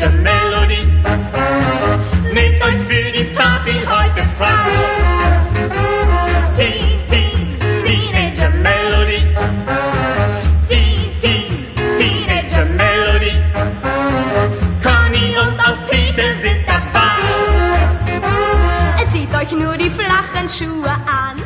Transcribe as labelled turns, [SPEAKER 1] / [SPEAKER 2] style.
[SPEAKER 1] Teenager Melody. Nehmt euch für die Party heute frei. Teenager Melody. Teenager Melody. Conny und auch Peter sind dabei.
[SPEAKER 2] Zieht euch nur die flachen Schuhe an.